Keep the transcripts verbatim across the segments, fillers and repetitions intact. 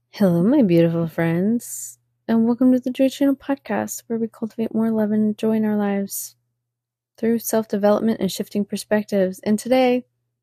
Hello, my beautiful friends, and welcome to the Joy Channel podcast, where we cultivate more love and joy in our lives through self-development and shifting perspectives. And today,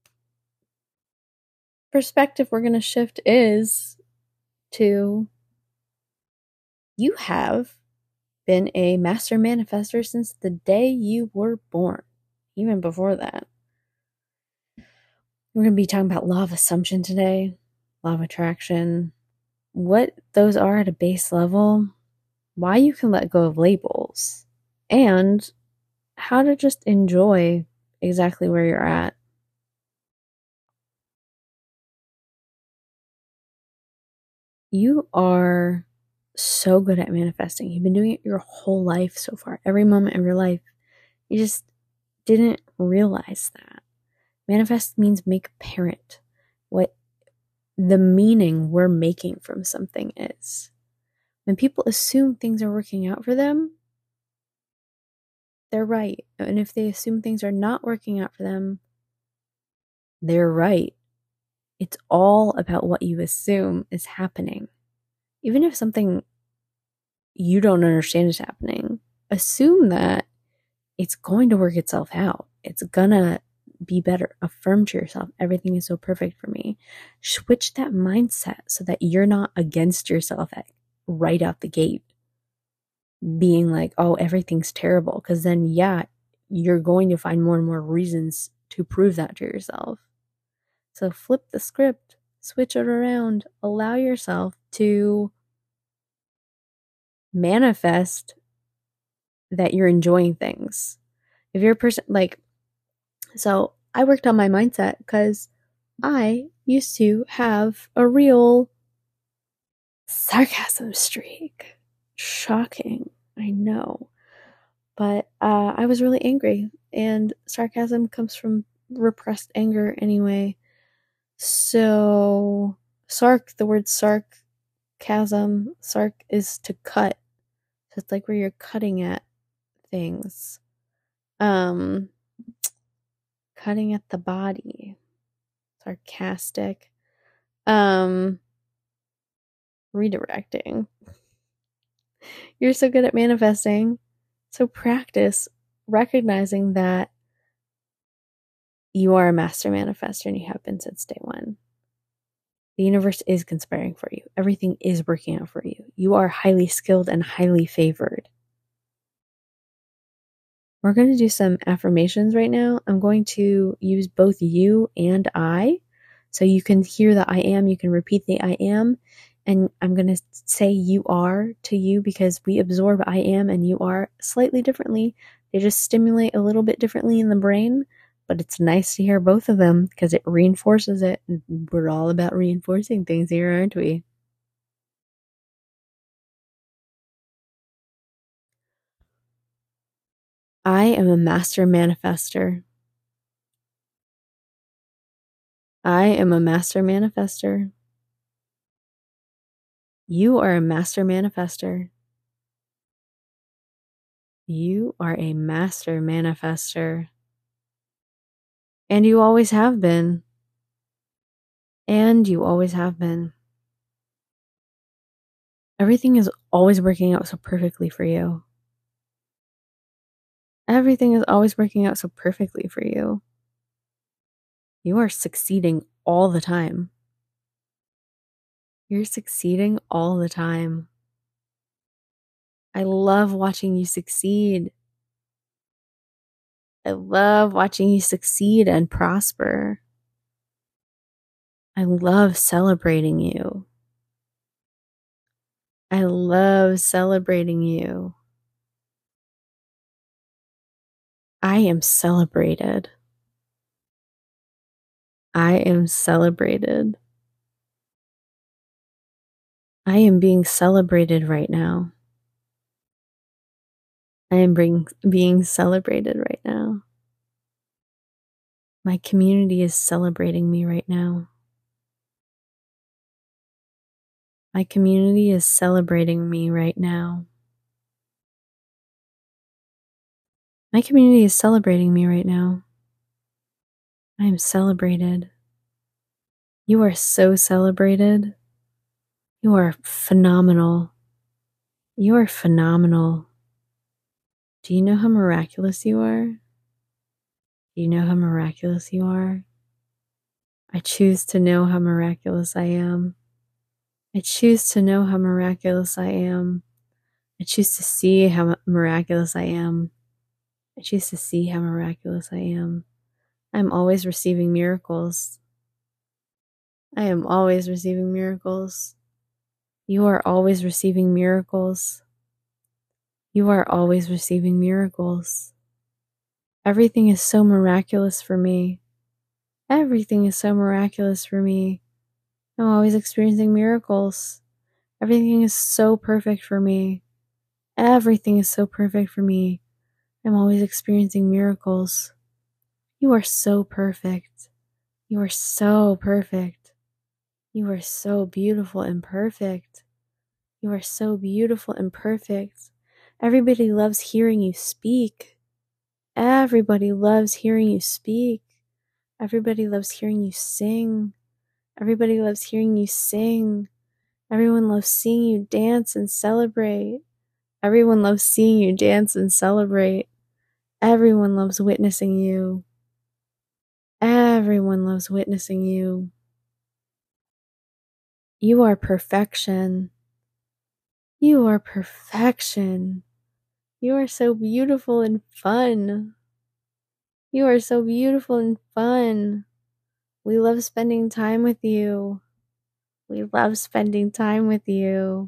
perspective we're going to shift is to you have been a master manifestor since the day you were born, even before that. We're going to be talking about law of assumption today, law of attraction, what those are at a base level, why you can let go of labels, and how to just enjoy exactly where you're at. You are so good at manifesting. You've been doing it your whole life so far, every moment of your life. You just didn't realize that. Manifest means make apparent what the meaning we're making from something is. When people assume things are working out for them, they're right. And if they assume things are not working out for them, they're right. It's all about what you assume is happening. Even if something you don't understand is happening, assume that it's going to work itself out. It's gonna be better. Affirm to yourself, everything is so perfect for me. Switch that mindset so that you're not against yourself at, right out the gate, being like, oh, everything's terrible. Because then, yeah, you're going to find more and more reasons to prove that to yourself. So flip the script, switch it around, allow yourself to manifest that you're enjoying things. If you're a person like, so I worked on my mindset because I used to have a real sarcasm streak. Shocking, I know. But uh, I was really angry, and sarcasm comes from repressed anger anyway. So, sarc, the word sarcasm, sarc is to cut. So it's like where you're cutting at things. Um, cutting at the body. Sarcastic. Um, redirecting. You're so good at manifesting. So practice recognizing that you are a master manifestor and you have been since day one. The universe is conspiring for you. Everything is working out for you. You are highly skilled and highly favored. We're going to do some affirmations right now. I'm going to use both you and I. So you can hear the I am, you can repeat the I am, and I'm going to say you are to you because we absorb I am and you are slightly differently. They just stimulate a little bit differently in the brain, but it's nice to hear both of them because it reinforces it. We're all about reinforcing things here, aren't we? I am a master manifester. I am a master manifester. You are a master manifester. You are a master manifester. And you always have been. And you always have been. Everything is always working out so perfectly for you. Everything is always working out so perfectly for you. You are succeeding all the time. You're succeeding all the time. I love watching you succeed. I love watching you succeed and prosper. I love celebrating you. I love celebrating you. I am celebrated. I am celebrated. I am being celebrated right now. I am being, being celebrated right now. My community is celebrating me right now. My community is celebrating me right now. My community is celebrating me right now. I am celebrated. You are so celebrated. You are phenomenal. You are phenomenal. Do you know how miraculous you are? Do you know how miraculous you are? I choose to know how miraculous I am. I choose to know how miraculous I am. I choose to see how miraculous I am. I choose to see how miraculous I am. I'm always receiving miracles. I am always receiving miracles. You are always receiving miracles. You are always receiving miracles. Everything is so miraculous for me. Everything is so miraculous for me. I'm always experiencing miracles. Everything is so perfect for me. Everything is so perfect for me. I'm always experiencing miracles. You are so perfect. You are so perfect. You are so beautiful and perfect. You are so beautiful and perfect. Everybody loves hearing you speak. Everybody loves hearing you speak. Everybody loves hearing you sing. Everybody loves hearing you sing. Everyone loves seeing you dance and celebrate. Everyone loves seeing you dance and celebrate. Everyone loves witnessing you. Everyone loves witnessing you. You are perfection. You are perfection. You are so beautiful and fun. You are so beautiful and fun. We love spending time with you. We love spending time with you.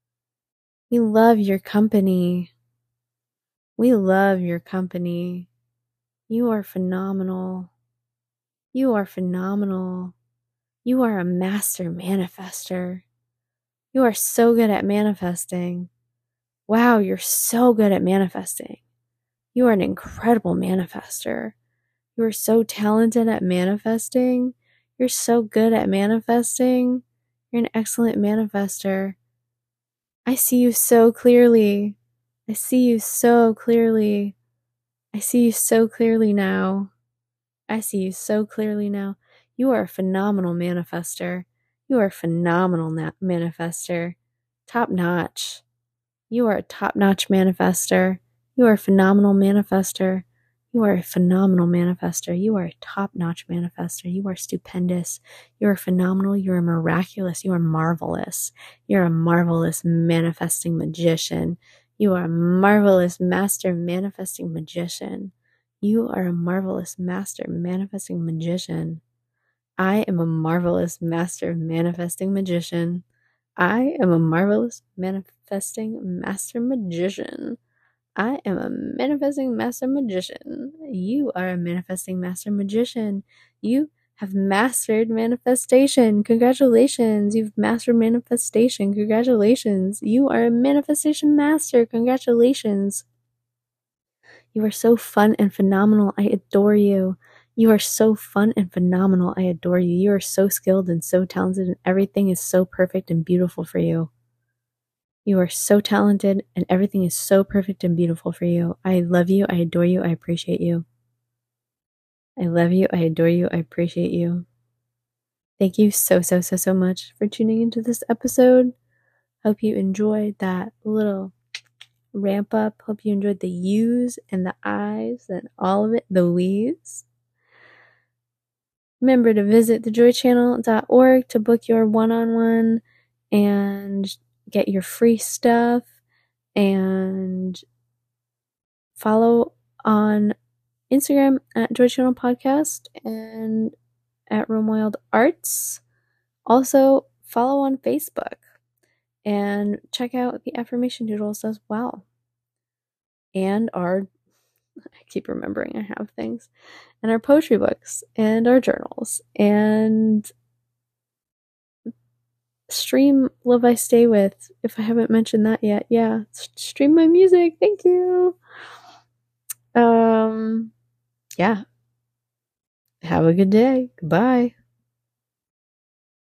We love your company. We love your company. You are phenomenal. You are phenomenal. You are a master manifester. You are so good at manifesting. Wow, you're so good at manifesting. You are an incredible manifester. You are so talented at manifesting. You're so good at manifesting. You're an excellent manifester. I see you so clearly. I see you so clearly. I see you so clearly now. I see you so clearly now. You are a phenomenal manifester. You are a phenomenal na- manifester. Top notch. You are a top-notch manifester. You are a phenomenal manifester. You are a phenomenal manifester. You are a top-notch manifester. You are stupendous. You are phenomenal. You are miraculous. You are marvelous. You are a marvelous manifesting magician. You are a marvelous master manifesting magician. You are a marvelous master manifesting magician. I am a marvelous master manifesting magician. I am a marvelous manifesting master magician. I am a manifesting master magician. You are a manifesting master magician. You have mastered manifestation. Congratulations. You've mastered manifestation. Congratulations. You are a manifestation master. Congratulations. You are so fun and phenomenal. I adore you. You are so fun and phenomenal. I adore you. You are so skilled and so talented, and everything is so perfect and beautiful for you. You are so talented, and everything is so perfect and beautiful for you. I love you. I adore you. I appreciate you. I love you. I adore you. I appreciate you. Thank you so, so, so, so much for tuning into this episode. Hope you enjoyed that little ramp up. Hope you enjoyed the U's and the I's and all of it, the we's. Remember to visit the joy channel dot org to book your one-on-one and get your free stuff, and follow on Instagram at Joy Channel Podcast and at Rome Wild Arts. Also, follow on Facebook and check out the affirmation doodles as well. And our, I keep remembering I have things, and our poetry books and our journals, and stream Love I Stay With, if I haven't mentioned that yet. Yeah, stream my music. Thank you. Um, yeah. Have a good day. Goodbye.